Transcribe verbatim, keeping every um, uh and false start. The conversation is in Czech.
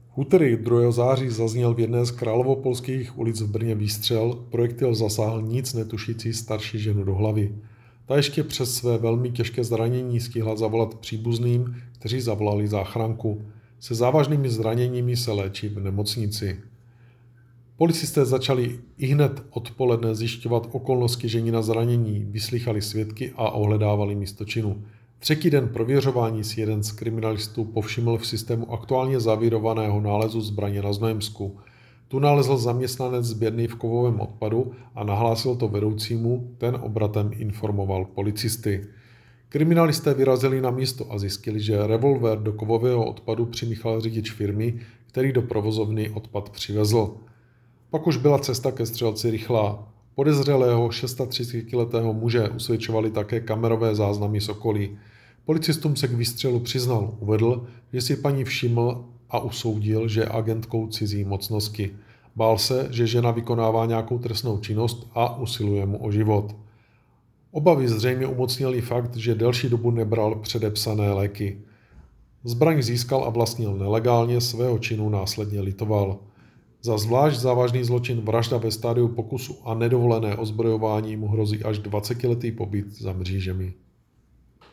V úterý druhého září zazněl v jedné z královopolských ulic v Brně výstřel, projektil zasáhl nic netušící starší ženu do hlavy. Ta ještě přes své velmi těžké zranění stihla zavolat příbuzným, kteří zavolali záchranku. Se závažnými zraněními se léčí v nemocnici. Policisté začali ihned odpoledne zjišťovat okolnosti ženina zranění, vyslýchali svědky a ohledávali místo činu. Třetí den prověřování si jeden z kriminalistů povšiml v systému aktuálně zavírovaného nálezu zbraně na Znojemsku. Tu nalezl zaměstnanec sběrny v kovovém odpadu a nahlásil to vedoucímu, ten obratem informoval policisty. Kriminalisté vyrazili na místo a zjistili, že revolver do kovového odpadu přimíchal řidič firmy, který do provozovny odpad přivezl. Pak už byla cesta ke střelci rychlá. Podezřelého třicetišestiletého muže usvědčovali také kamerové záznamy z okolí. Policistům se k výstřelu přiznal, uvedl, že si paní všiml a usoudil, že je agentkou cizí mocnosti. Bál se, že žena vykonává nějakou trestnou činnost a usiluje mu o život. Obavy zřejmě umocnily fakt, že delší dobu nebral předepsané léky. Zbraň získal a vlastnil nelegálně, svého činu následně litoval. Za zvlášť závažný zločin vražda ve stádiu pokusu a nedovolené ozbrojování mu hrozí až dvacetiletý pobyt za mřížemi.